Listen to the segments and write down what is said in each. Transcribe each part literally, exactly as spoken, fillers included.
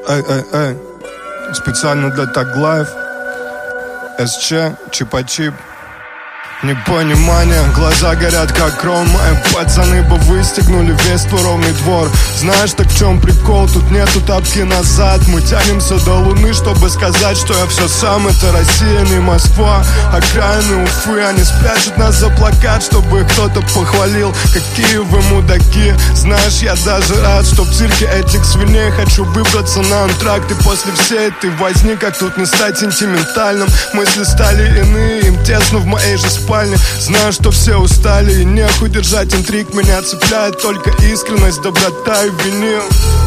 эй, эй, эй. Специально для Таглайв. СЧ, Чипа-чип. Непонимание, глаза горят как ром. Мои пацаны бы выстегнули весь твой ровный двор. Знаешь, так в чем прикол? Тут нету тапки назад. Мы тянемся до луны, чтобы сказать, что я все сам. Это Россия, не Москва. Окраины Уфы, они спрячут нас за плакат, чтобы кто-то похвалил. Какие вы мудаки. Знаешь, я даже рад, что в цирке этих свиней хочу выбраться на антракт. И после всей этой возни, как тут не стать сентиментальным. Мысли стали иные, им тесно в моей же спальне. Знаю, что все устали и нехуй держать интриг. Меня цепляет только искренность, доброта и винил.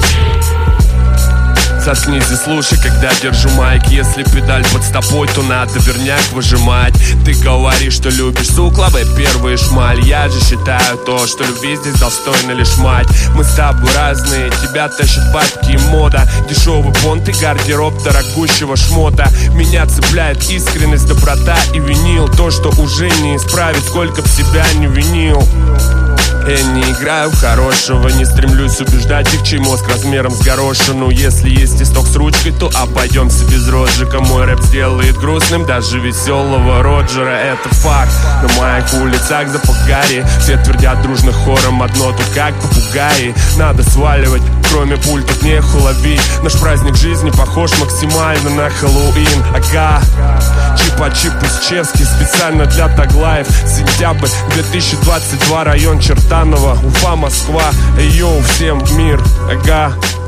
Заткнись и слушай, когда держу майк. Если педаль под стопой, то надо верняк выжимать. Ты говоришь, что любишь, сука, первый шмаль. Я же считаю то, что любви здесь достойна лишь мать. Мы с тобой разные, тебя тащат бабки и мода. Дешевый понт и гардероб дорогущего шмота. Меня цепляет искренность, доброта и винил. То, что уже не исправить, сколько б себя не винил. Я не играю в хорошего, не стремлюсь убеждать их, чей мозг размером с горошину. Если есть исток с ручкой, то обойдемся без розжига. Мой рэп сделает грустным даже веселого Роджера. Это факт, на моих улицах запах гари. Все твердят дружно хором одно, тут как попугаи. Надо сваливать, кроме пуль тут неху ловить. Наш праздник жизни похож максимально на Хэллоуин. Ага, Чипа-чип из Чевски, специально для Таглайв. Сентябрь две тысячи двадцать два, район Чертаново, Уфа, Москва. Йоу, всем мир, ага.